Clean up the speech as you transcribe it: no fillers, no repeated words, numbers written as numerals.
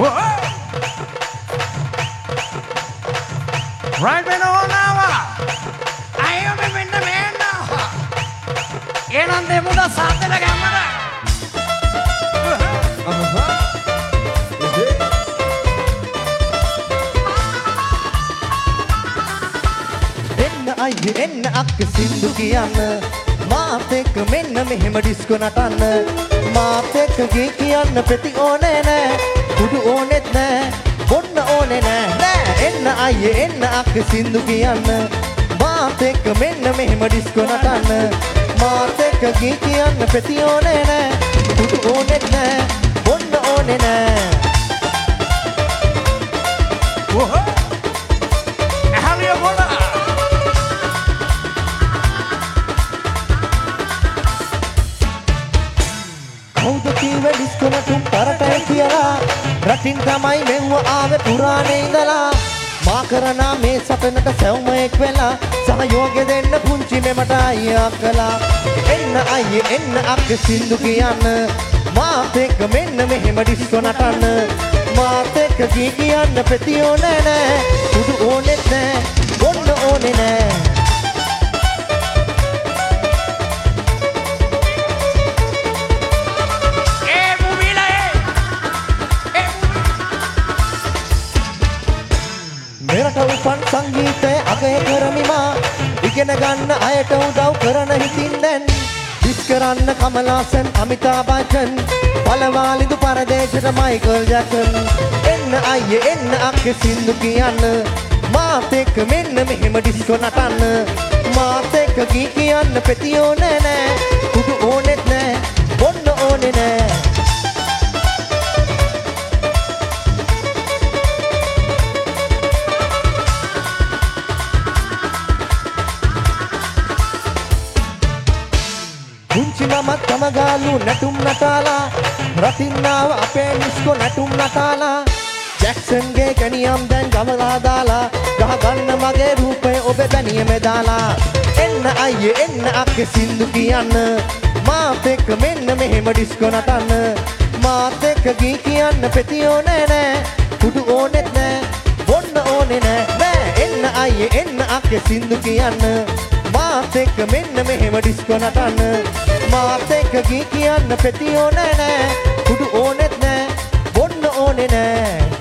Right when on now. I am in the man now. In on the Buddha Santa la Gamma. එන්න අක්ක සින්දු කියන්න මාත් එක්ක මෙන්න මෙහෙම ඩිස්කෝ නටන්න මාත් එක්ක ගී කියන්න ප්‍රති ඕනේ නෑ කුඩු ඕනෙත් නෑ බොන්න ඕනේ නෑ එන්න අයියේ එන්න අක්ක සින්දු කියන්න මාත් එක්ක මෙන්න මෙහෙම ඩිස්කෝ නටන්න මාත් එක්ක ගී කියන්න ප්‍රති ඕනේ නෑ කුඩු ඕනෙත් නෑ බොන්න ඕනේ නෑ ඩිස්කොනටුම් කරටයි කියලා රටින් තමයි මෙව්ව ආවේ පුරාණේ ඉඳලා මා කරනා මේ සටනට සැවුමෙක් වෙලා සහයෝගය දෙන්න පුංචි මෙමට අයියා කළා එන්න අයියේ එන්න අක්ක සින්දු කියන්න මාත් එක්ක මෙන්න මෙහෙම ඩිස්කෝ නටන්න මාත් එක්ක ගී කියන්න ප්‍රති ඕනේ නෑ සුදු ඕනෙත් නෑ බොන්න ඕනේ නෑ උපන් සංගීතය අගය කරමිමා ඉගෙන ගන්න අයට උදව් කරන හිතින් දැන් විස් කරන්න කමලාසන් අමිතාබ් බච්චන් පළවාලිදු පරදේශයට මයිකල් ජැක්සන් එන්න අයියේ එන්න අක්කේ සින්දු කියන්න මාත් එක්ක මෙන්න මෙහෙම ඩිස්කෝ නටන්න මාත් එක්ක ගී කියන්න ප්‍රති ඕනේ නෑ කුඩු ඕනෙත් නෑ බොන්න ඕනේ නෑ මමත් තමගාලු නැටුම් නටාලා රටින්නාව අපේ නිස්කෝ නැටුම් නටාලා ජැක්සන්ගේ කැනියම් දැන් ගමලා දාලා ගහගන්න මගේ රූපය ඔබ බැනියම දාලා එන්න අයියේ එන්න අක්කේ සින්දු කියන්න මාත් එක්ක මෙන්න මෙහෙම ඩිස්කෝ නටන්න මාත් එක්ක ගී කියන්න ප්‍රති ඕනේ නෑ කුඩු ඕනෙත් නෑ බොන්න ඕනේ නෑ එන්න අයියේ එන්න අක්කේ සින්දු කියන්න මාත් එක්ක මෙන්න මෙහෙම ඩිස්කෝ නටන්න මාත් එක්ක ගී කියන්න ප්‍රති ඕනේ නෑ කුඩු ඕනෙත් නෑ බොන්න ඕනේ නෑ